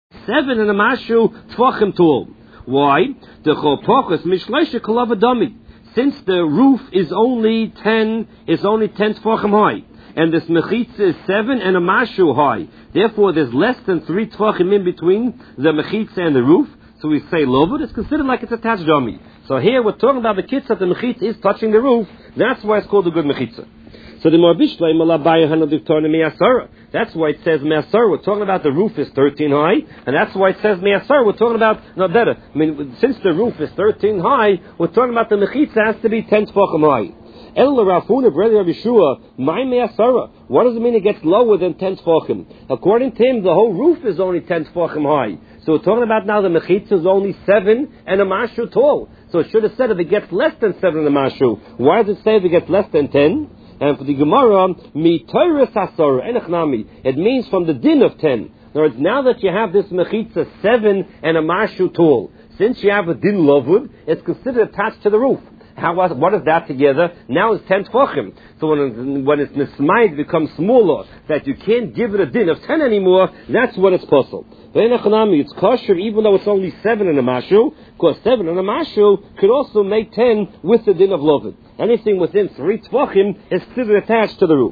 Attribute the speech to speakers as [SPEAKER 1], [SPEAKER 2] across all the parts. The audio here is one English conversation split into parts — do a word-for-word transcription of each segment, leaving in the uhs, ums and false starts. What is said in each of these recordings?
[SPEAKER 1] seven and a mashu tvachim tall. Why? The chopochus mishleisha kolavadami. Since the roof is only ten, is only ten tvachim high, and this mechitza is seven and a mashu high. Therefore, there's less than three tvachim in between the mechitza and the roof. So we say lovud. It's considered like it's attached dummy. So here we're talking about the kitzah. The mechitza is touching the roof. That's why it's called a good mechitza. So the Marbishlay Malabaya Hanadiktorna Measara. That's why it says Measara. We're talking about the roof is thirteen high, and that's why it says Measara. We're talking about no better. I mean, since the roof is thirteen high, we're talking about the mechitza has to be ten tefachim high. El Rafuna, brother of Yeshua, my Measara. What does it mean it gets lower than ten tefachim? According to him, the whole roof is only ten tefachim high. So we're talking about now the mechitza is only seven and a mashu tall. So it should have said if it gets less than seven and a mashu. Why does it say if it gets less than ten? And for the Gemara, mi Torah sasor enachnami. It means from the din of ten. In other words, now that you have this mechitza seven and a mashu tall, since you have a din lovud, it's considered attached to the roof. How was what is that together? Now it's ten tefachim. So when when it's nismaid becomes smaller, that you can't give it a din of ten anymore. That's what it's possible. But in Echanami, it's kosher even though it's only seven and a mashu, because seven and a mashu could also make ten with the din of lovud. Anything within three tefachim is considered attached to the roof.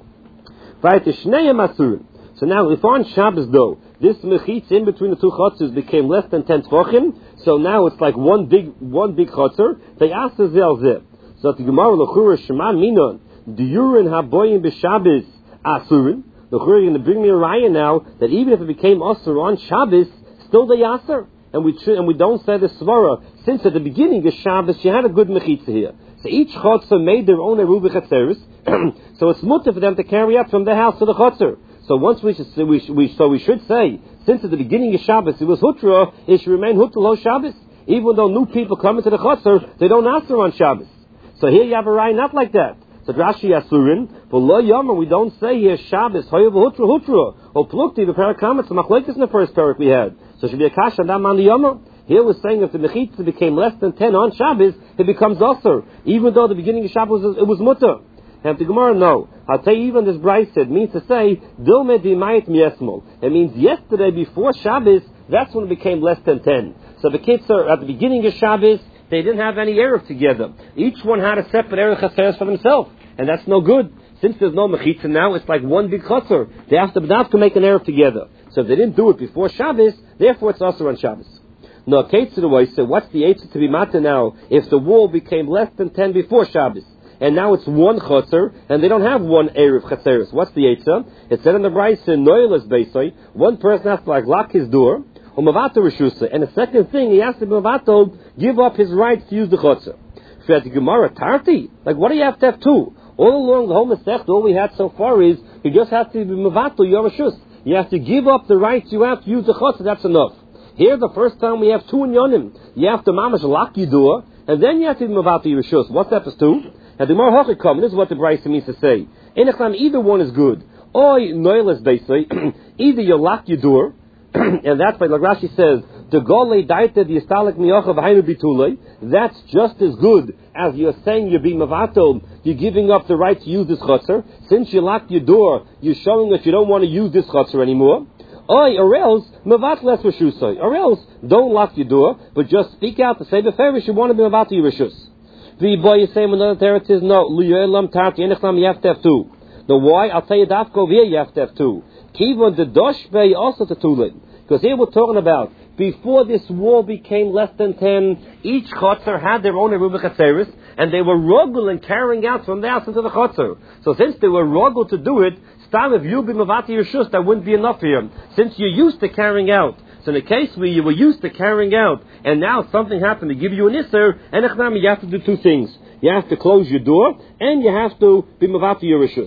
[SPEAKER 1] So now, if on Shabbos though, this mechitz in between the two chutzers became less than ten tefachim, so now it's like one big one big chutzer. They asked the zelzeh. So the Gemara lechura sheman minon diurin haboyim b'Shabbos asurin. Lechura, you're going to bring me a raya now that even if it became asur on Shabbos, still they asur, and we and we don't say the svara since at the beginning of Shabbos you had a good mechitza here. So each chutzer made their own eruv chatzeres, so it's mutter for them to carry up from the house to the chutzer. So once we should, we, we so we should say, since at the beginning of Shabbos it was hutra, it should remain hutra lo Shabbos. Even though new people come into the chutzner, they don't answer on Shabbos. So here you have a raya not like that. So Rashi Asurin, but lo yama, we don't say here Shabbos hoyev hutra hutra or plukti the parakamitz the machlekes in the first parak we had. So it should be a kasha on that man the yama. Here we're saying if the mechitza became less than ten on Shabbos, it becomes asur. Even though the beginning of Shabbos was, it was mutter. And the Gemara, no. I'll tell you, even this Bryce said, means to say, Dilme dimayit miesmol. It means yesterday before Shabbos, that's when it became less than ten. So the kids are, at the beginning of Shabbos, they didn't have any Erev together. Each one had a separate Erev Chaseres for themselves. And that's no good. Since there's no Mechitza now, it's like one big Chaser. They have to, they have to make an Erev together. So if they didn't do it before Shabbos, therefore it's also on Shabbos. No, Kate to the way, so what's the Eitzah to be matter now if the wall became less than ten before Shabbos? And now it's one chotzer, and they don't have one Erev Chatzeres. What's the Eitzah? It said in the Brayso, Noilas Beisai, one person has to like lock his door, or Mavato Rishusa, and the second thing, he has to be Mavato, give up his rights to use the chotzer. If you had the Gemara Tarti, like what do you have to have two? All along the whole Masech, all we had so far is, you just have to be Mavato, your Rishus. You have to give up the rights you have to use the chotzer, that's enough. Here, the first time we have two in Yonim, you have to mamash lock your door, and then you have to be Mavato your Rishus. What's that for two? Now the more Hochikam, this is what the Brayso means to say. In Echlam, either one is good. Or noilas basically, either you lock your door, and that's why like Rashi says, the golei daita the istalik miyocha v'hainu bitulei. That's just as good as you're saying you're being mavato, you're giving up the right to use this chotzer. Since you locked your door, you're showing that you don't want to use this chotzer anymore. Oy, or else, mavat les rishusay. Or else, don't lock your door, but just speak out to say the farish you want to be mavato your rishus. The boy is saying another teretz is no, luyelam tart yenechlam you have to have two. The why? I'll tell you the afko here you have to have two. Kivon the doshbei also to tulin. Because here we're talking about, before this wall became less than ten, each chotzer had their own eruv chatzeres, and they were rogul and carrying out from the house into the chotzer. So since they were rogul to do it, stam if you be mavati yeshus, that wouldn't be enough for you. Since you're used to carrying out. So in the case where you were used to carrying out, and now something happened to give you an isser, and echnami, you have to do two things. You have to close your door, and you have to be mavati yerishus.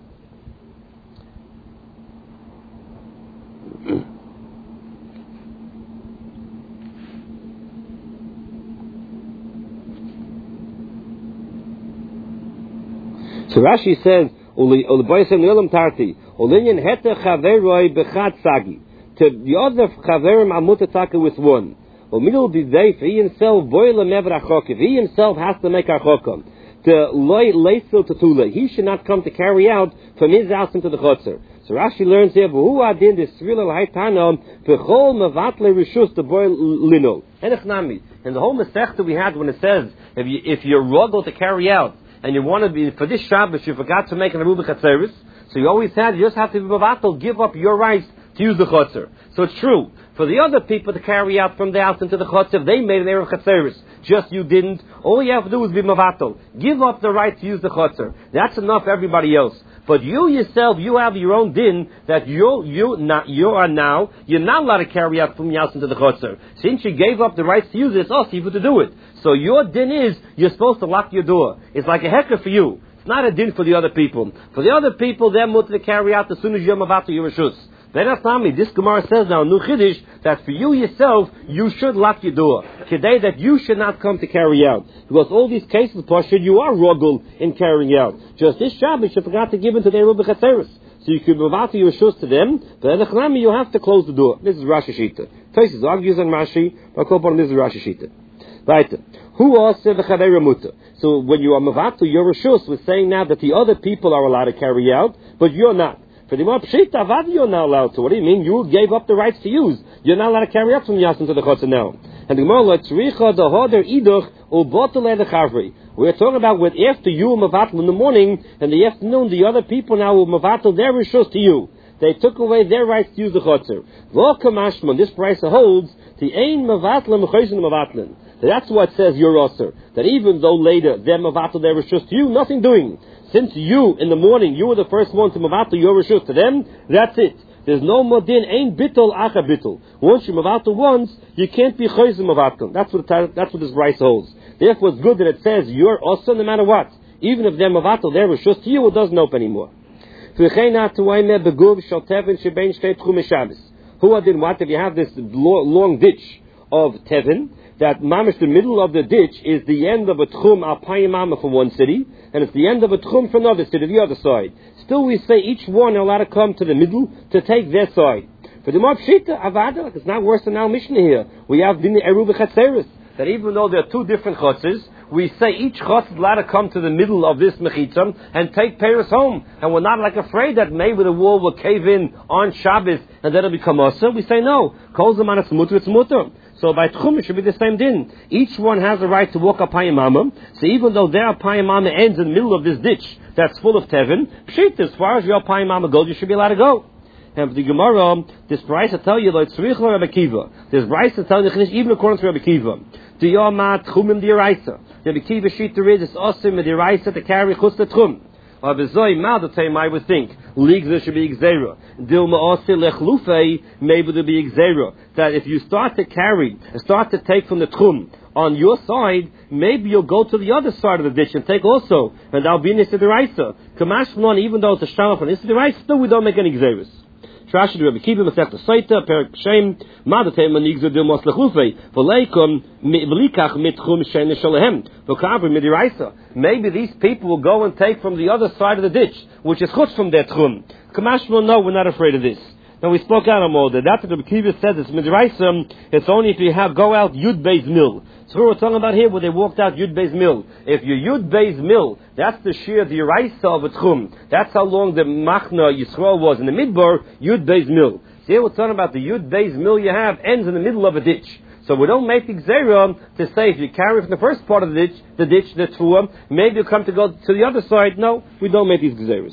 [SPEAKER 1] So Rashi says, "Uli boyasem nilam tarti, ulinyan hete chaveroi bechat sagi." To the other chaverim amutataka with one. Or middle didei, he himself boile mever achokiv. He himself has to make achokim. To loy leisil to tula. He should not come to carry out from his house into the chotzer. So Rashi learns here, V'hu adin desril al haytana v'chol mevatle rishus the boy lino. Enechnami. And the whole Masechta we had when it says, if, you, if you're ruggled to carry out, and you want to be, for this Shabbos, you forgot to make an Aruba Chatzeris, so you always had, you just have to be mevatel, give up your rights to use the Chotzer. So it's true. For the other people to carry out from the house into the Chotzer, they made an Erev Chatzeris. Just you didn't. All you have to do is be mevatel. Give up the right to use the Chotzer. That's enough for everybody else. But you yourself, you have your own din that you you not you are now you're not allowed to carry out from your house into the chotzer. Since you gave up the rights to use it, it's also you to do it. So your din is you're supposed to lock your door. It's like a hecker for you. It's not a din for the other people. For the other people, they're mutter to carry out as soon as you're mavato your reshus. That's not me. This Gemara says now, Nu Chiddush, that for you yourself, you should lock your door. Today, that you should not come to carry out. Because all these cases, Pasha, you are ruggled in carrying out. Just this Shabbos, you forgot to give into their Ruba Chatzeris. So you can move out to your shus to them, but in the Chanami, you have to close the door. This is Rashi Shita. Taisus argues on Rashi, but this is Rashi Shita. Right. Who also the Chavera Mutter? So when you are Mavato, your Rishus was saying now that the other people are allowed to carry out, but you're not. For the Mopshita, Avad, you're not allowed to. What do you mean? You gave up the rights to use. You're not allowed to carry out from Yasin to the Chotzer now. And the Gemara, Tzricha, the Hoder, Iduch, Ubotel, the Chavri. We're talking about with after you Mavatal in the morning, and the afternoon, the other people now will Mavatal their Rishus to you. They took away their rights to use the Chotzer. V'okamashman, this price holds, the Ein Mavatlan, Mechayzin Mavatlan. That's what says your Osir. That even though later they're Mavatal their Rishus to you, nothing doing. Since you, in the morning, you were the first one to Mavatal your Rishus to them, that's it. There's no more din, ain't bittul, acha bittul. Once you Mavatal once, you can't be Chayzin Mavatal. That's what that's what this price holds. Therefore it's good that it says your Osir no matter what. Even if they're Mavatal their Rishus to you, it doesn't open anymore. Who are then what? If you have this long ditch of Tevin, that mamish the middle of the ditch is the end of a tchum alpayimama from one city, and it's the end of a tchum from another city, the other side. Still, we say each one are allowed to come to the middle to take their side. For the Mob Shita Avada, it's not worse than our Mishnah here. We have Din Eruba Chatzeris, that even though there are two different chotzes, we say each chotz is allowed to come to the middle of this mechitzam and take Paris home. And we're not like afraid that maybe the wall will cave in on Shabbos and then it'll become asa. We say no. Kol zaman it's mutter, it's mutter. So by tchum it should be the same din. Each one has the right to walk up Payamama. So even though their Payamama ends in the middle of this ditch that's full of Tevin, pshit, as far as your Payamama goes, you should be allowed to go. And for the Gemara, this price will tell you like Tzrich or Rabbi Kiva. This price will tell you even according to Rabbi Kiva. Do you mat chumim diraisa? Rabbi Kiva sheet there is it's awesome with diraisa to carry chus the chum. Or bezoi mal the time I would think leagues there should be exera. Dilma also lechlufei maybe there be exera that if you start to carry, start to take from the chum on your side, maybe you'll go to the other side of the ditch and take also, and that'll be in Isidiraisa. Kamashmon, even though it's a shalom on Isidiraisa, still we don't make any exeras. Trash to Rabbi Kiva, Masechta Saita, Perik Shem, Madatem, Manigzu Dilmos Lechufei, V'leikum, V'likach mitchum Shein Shalehem, V'kavri Midiraisa. Maybe these people will go and take from the other side of the ditch, which is chutz from their tchum. Kamashmon, no, we're not afraid of this. Now we spoke out on all that. That's what Rabbi Kiva says. It's Midiraisa. It's only if you have go out Yud Beis Mil. So what we're talking about here, where they walked out Yud Beis Mil. If you Yud Beis Mil, that's the sheer the Raisa of a Tchum. That's how long the Machna Yisrael was in the Midbar, Yud Beis Mil. So here we're talking about the Yud Beis Mil you have ends in the middle of a ditch. So we don't make the Xerum to say if you carry from the first part of the ditch, the ditch, the Tfuam, maybe you come to go to the other side. No, we don't make these Xerus.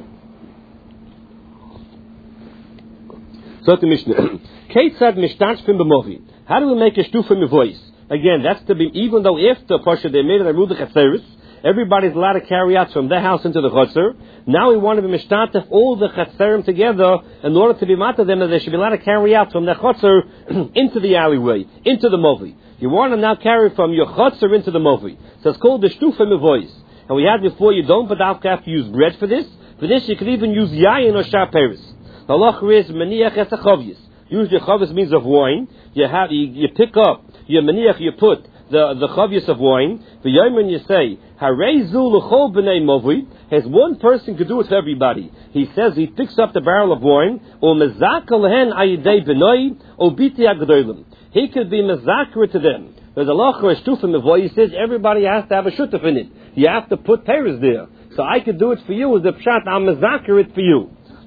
[SPEAKER 1] So the Mishnah. Keitzad Mishtanshpim B'movi. How do we make a shtufa in the voice? Again, that's to be, even though after Pasha they made it a Rudach Chatzeris, everybody's allowed to carry out from their house into the Chotzer. Now we want to be Mishtantef all the Chatzerim together in order to be mata them that they should be allowed to carry out from their Chotzer into the alleyway, into the Movi. You want to now carry from your Chotzer into the Movi. So it's called the shtufa in the voice. And we had before, you don't but have to use bread for this. For this you could even use yayin or shar peris. The halacha is maniach es achavyis. Usually chavis means of wine. You have you, you pick up your maniach, you put the the chavyis of wine. The yomen you say hareizu l'chol b'nei movi. Has one person could do it for everybody. He says he picks up the barrel of wine or mezakal lehen ayidei b'noi or biti agdolim. He could be mezakar to them. There's a halacha or shtuf in the voice. He says everybody has to have a shutuf in it. You have to put peres there. So I could do it for you as the pshat. I'm mezakar it for you.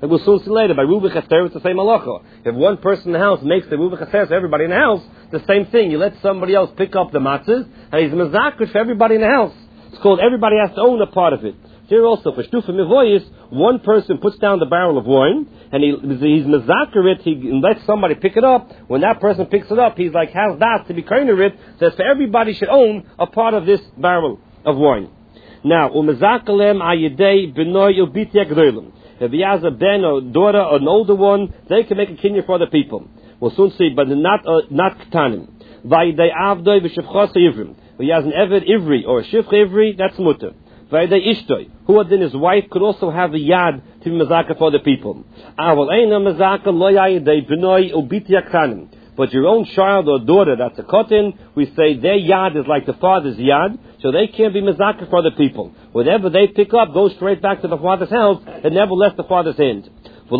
[SPEAKER 1] Like we'll soon see later, by Ruba Chaser, it's the same halacha. If one person in the house makes the Ruba Chaser, so everybody in the house, the same thing. You let somebody else pick up the matzahs, and he's mezakir for everybody in the house. It's called everybody has to own a part of it. Here also, for Shtufa Mivoyis, one person puts down the barrel of wine, and he, he's mezakir it, he lets somebody pick it up. When that person picks it up, he's like, has that to be koiner it, says for everybody should own a part of this barrel of wine. Now, umezakalem ayidei benoy ubiti agdolim. If he has a ben or daughter or an older one, they can make a kinyan for other people. We'll soon see, but not uh, not ketanim. Vayidei avdoi v'shivchos ivrim. If he has an eved ivri or a shivch ivri, that's mutter. Vayidei ishtoi, who then his wife could also have a yad to be mezaka for other people. Aval eina mezaka lo yayidei benoy ubiti aktanim. But your own child or daughter, that's a kotin, we say their yad is like the father's yad, so they can't be mezakah for other people. Whatever they pick up goes straight back to the father's house, and never left the father's hand. Who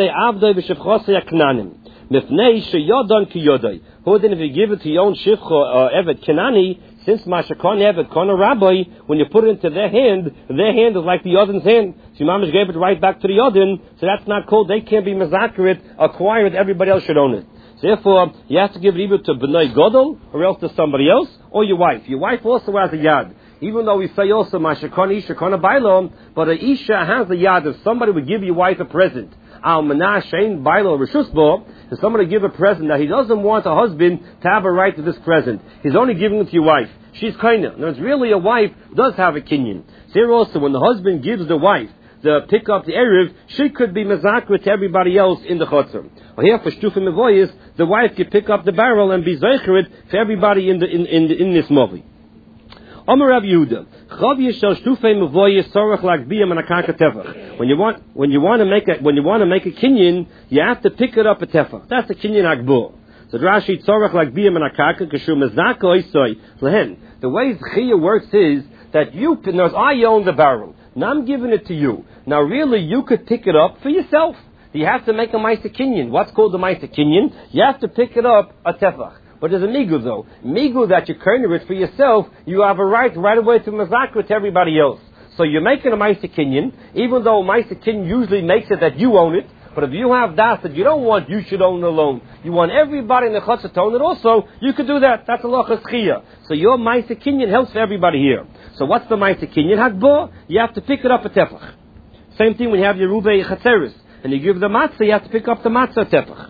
[SPEAKER 1] then if you give it to your own shivcha or evet kenani, since mashakon evet kona rabbi, when you put it into their hand, their hand is like the yodin's hand. So your mamash gave it right back to the yodin, so that's not called, they can't be mezakah it, acquire it, everybody else should own it. So therefore, you have to give it either to B'nai Godel, or else to somebody else, or your wife. Your wife also has a yad. Even though we say also, Mashakon Isha Kona Bailo, but a Isha has a yad. If somebody would give your wife a present, Al Manah Shein Bailo Rishusbo, if somebody give a present, now he doesn't want a husband to have a right to this present. He's only giving it to your wife. She's kinda. Now, it's really a wife does have a kinyan. So here also, when the husband gives the wife the pick up the erev, she could be mezakah to everybody else in the chutzner. Well, here for Shtufa Mevoyis, the wife could pick up the barrel and be zeicher for everybody in the in in, the, in this movie. Amar Rav Yehuda, Chav Yishal Shtufa Mevoyis Sorach Lagbiyam and Akaka Tefach. When you want when you want to make a when you want to make a kinyan, you have to pick it up a tefach. That's the kinyan agbur. So Rashi Sorach Lagbiyam and Akaka Kashu Mezaka Oisoi Lehen. The way Chiyah works is that you knows I own the barrel. Now I'm giving it to you. Now really you could pick it up for yourself. You have to make a Maisa Kinyan. What's called the Maisa Kinyan? You have to pick it up a tefach. But there's a migu though. Migu that you koiner it for yourself, you have a right right away to mazakra to everybody else. So you're making a Maisa Kinyan, even though a Maisa Kinyan usually makes it that you own it. But if you have that that you don't want, you should own it alone. You want everybody in the chutzah to own it also, you could do that. That's a lochas chiyah. So your Maisa Kinyan helps for everybody here. So what's the Maisa Kinyan? Hagbor, you have to pick it up a tefach. Same thing when you have your Rubei Chatzeris, and you give the matzah, you have to pick up the matzah tefach.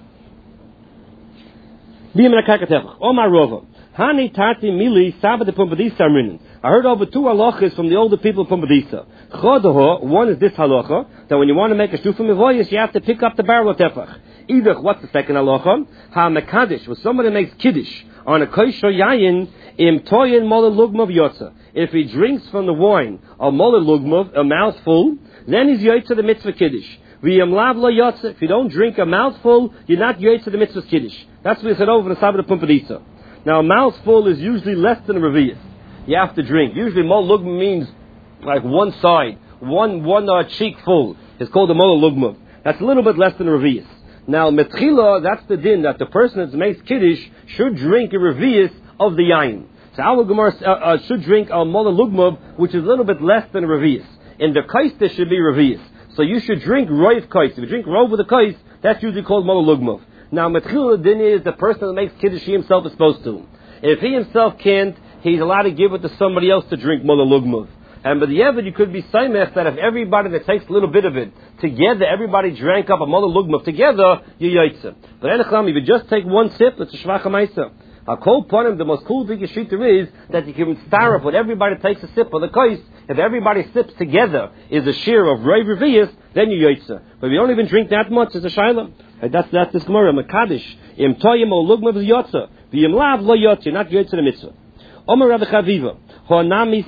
[SPEAKER 1] B'yim tefach. Omar Rova. Hani tati mili sabbat pumbedisa amrinin. I heard over two halachas from the older people of Pumbedisa. Chodaho, one is this halacha, that when you want to make a shtufa mevoyis, you have to pick up the barrel of tefach. Either, what's the second halacha? Ha mekadesh, when somebody makes kiddush on a kosher yayin, im toyin mola lugmav yotza. If he drinks from the wine, a mola lugmav, a mouthful, then he's yotza the mitzvah kiddush. V'yam lav lo yotza, if you don't drink a mouthful, you're not yotza the mitzvah kiddush. That's what we said over in the Sabbath of Pumbedisa. Now a mouthful is usually less than a revius. You have to drink. Usually mola lugmav means like one side, one one uh, cheek full. It's called a mola lugmav. That's a little bit less than a revius. Now, metchila, that's the din, that the person that makes kiddush should drink a revius of the yain. So our Gemara uh, uh, should drink a mola lugmav, which is a little bit less than a revius. In the kais, there should be revius. So you should drink roiv kais. If you drink roiv with a kais, that's usually called mola lugmav. Now, metchila, the din is the person that makes kiddush, he himself is supposed to. If he himself can't, he's allowed to give it to somebody else to drink mola lugmav. And by the Evid, you could be saimech that if everybody that takes a little bit of it together, everybody drank up a mola lugmav together, you yaitza. But enechlam, if you just take one sip, it's a shvacha maisa. A kol ponim, the most cool thing shita is that you can star up when everybody takes a sip of the kais. If everybody sips together is a shear of rei revius, then you yaitza. But if you don't even drink that much, it's a shayla. Right, that's that's this gemara. Makadish im toyim o lugmav is yotza. V'im lav lo yotza. You're not yaitza the mitzvah. Omer Rabbi Chaviva. I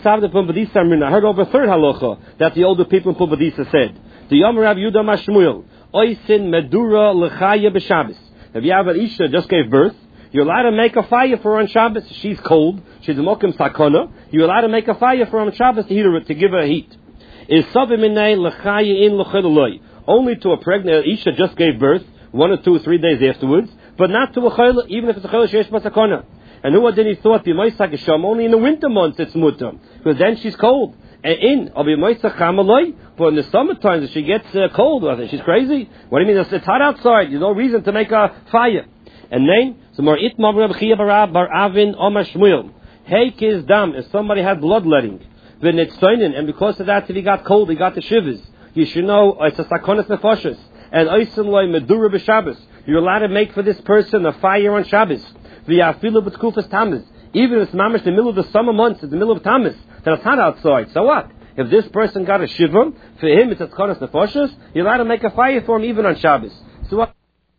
[SPEAKER 1] heard over a third halacha that the older people in Pumbedisa said. The Yom Rav Yudah Mashmuel, Oisin Medura Lechaya B'Shabbos. If you have an Isha just gave birth, you're allowed to make a fire for her on Shabbos. She's cold. She's a mokim sakona. You're allowed to make a fire for her on Shabbos to heat her, to give her heat. Is Saviminei Lechaya in Lechedoloi. Only to a pregnant Isha just gave birth, one or two or three days afterwards, but not to a chayla, even if it's a chayla sheyesh basakona. And who then he thought the Moisak Sham only in the winter months it's mutter, because then she's cold. in, I'll be Moisach Chamaloi, but in the summertime, if she gets uh, cold, I think she's crazy. What do you mean? It's hot outside. There's no reason to make a fire. And then, so more itmar Reb Chia bar Avin Omar Shmuel. Hey, kiz dam, if somebody had bloodletting, and because of that, if he got cold, he got the shivers. You should know it's a sakonas nefashos. And oisin loy medura b'Shabbos. You're allowed to make for this person a fire on Shabbos. V'yafilu b'tkufas tammuz. Even if it's mamish in the middle of the summer months, in the middle of tammuz, that it's hot outside. So what? If this person got a shiva, for him it's a sakonas nefashos. You're allowed to make a fire for him even on Shabbos. So what?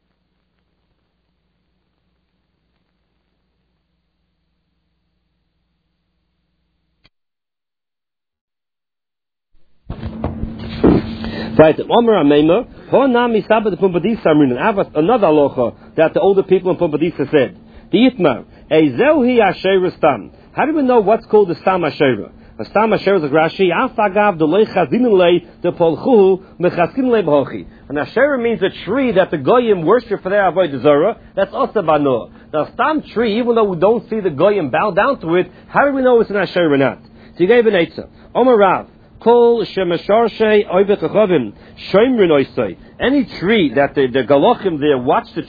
[SPEAKER 1] Right, Omer Ameima, Honami Sabbat Pumbadisa Amrin, another aloha that the older people in Pumbadisa said. The Yitmar, Ezeuhi Asherah Stam. How do we know what's called the Stam Asherah? A Stam Asherah is like Rashi, Afagav the Leichazin the Polchuhu Mechaskin Le Bhochi. An Asherah means a tree that the Goyim worship for their Avodah Zarah. That's also Banoah. The Stam tree, even though we don't see the Goyim bow down to it, how do we know it's an Asherah or not? So you gave an Eitzah. Omer Rav. Kol shemesharshe oibet achavim shoimrin oisai. Any tree that the, the galachim there watch the